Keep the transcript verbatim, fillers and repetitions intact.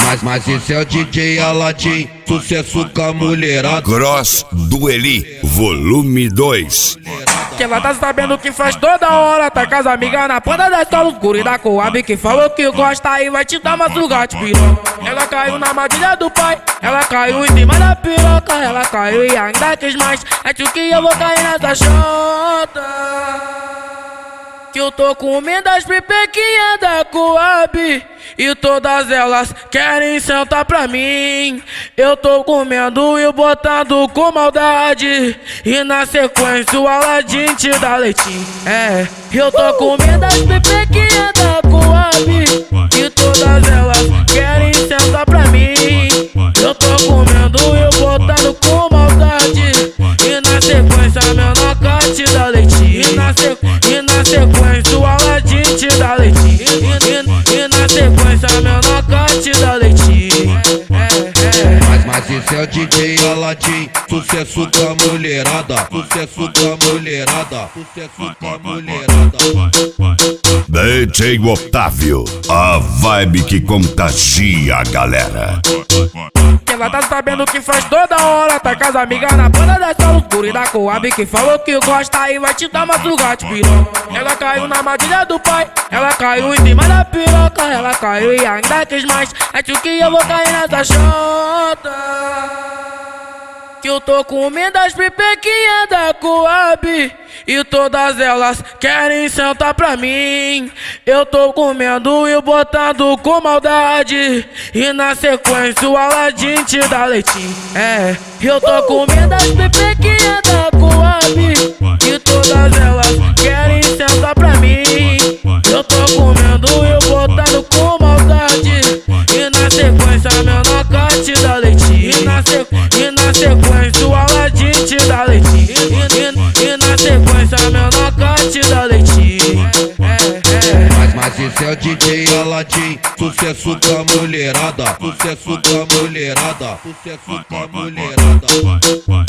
Mas, mas esse é o D J Aladim, sucesso com a mulherada. Cross do Eli, volume dois. Que ela tá sabendo que faz toda hora, tá com as amigas na ponta da escola escura e da Coab, que falou que gosta e vai te dar madrugada de piroca. Ela caiu na armadilha do pai, ela caiu em cima da piroca, ela caiu e ainda quis mais. Acho que eu vou cair nessa chota, que eu tô comendo as pipequinhas da Coab e todas elas querem sentar pra mim. Eu tô comendo e botando com maldade, e na sequência o Aladim te dá leitinho. É, eu tô comendo as pipequinhas da Coab e todas elas querem sentar pra mim. Eu tô comendo e botando com maldade, e na sequência meu noca te dá leitinho. E na, sequ... e na sequência o Aladim te dá leitinho. E, e, e na sequência meu noca te dá leitinho. É, é, é. Mas, mas esse é o D J Aladim, sucesso com a mulherada. Sucesso com a mulherada. Sucesso com a mulherada. D J Otávio, a vibe que contagia a galera. Que ela tá sabendo que faz toda hora, tá com as amigas na ponta da escola escura e da Coab, que falou que gosta e vai te dar madrugada de piroca. Ela caiu na armadilha do pai, ela caiu em cima da piroca, ela caiu e ainda quis mais. Acho que eu vou cair nessa chota, que eu tô comendo as pipequinhas da Coab e todas elas querem sentar pra mim. Eu tô comendo e botando com maldade, e na sequência o Aladim te dá leitinho. É, eu tô comendo as pipequinhas da Coab e todas elas querem sentar pra mim. Eu tô comendo e botando com maldade, e na sequência meu noca te dá leitinho. E na, sequ... e na sequência o Aladim te dá leitinho. E, e, e na sequência meu noca te dá leitinho. É, é. Mas, mas esse é o D J Aladim, sucesso com a mulherada. Sucesso com a mulherada. Sucesso com a mulherada.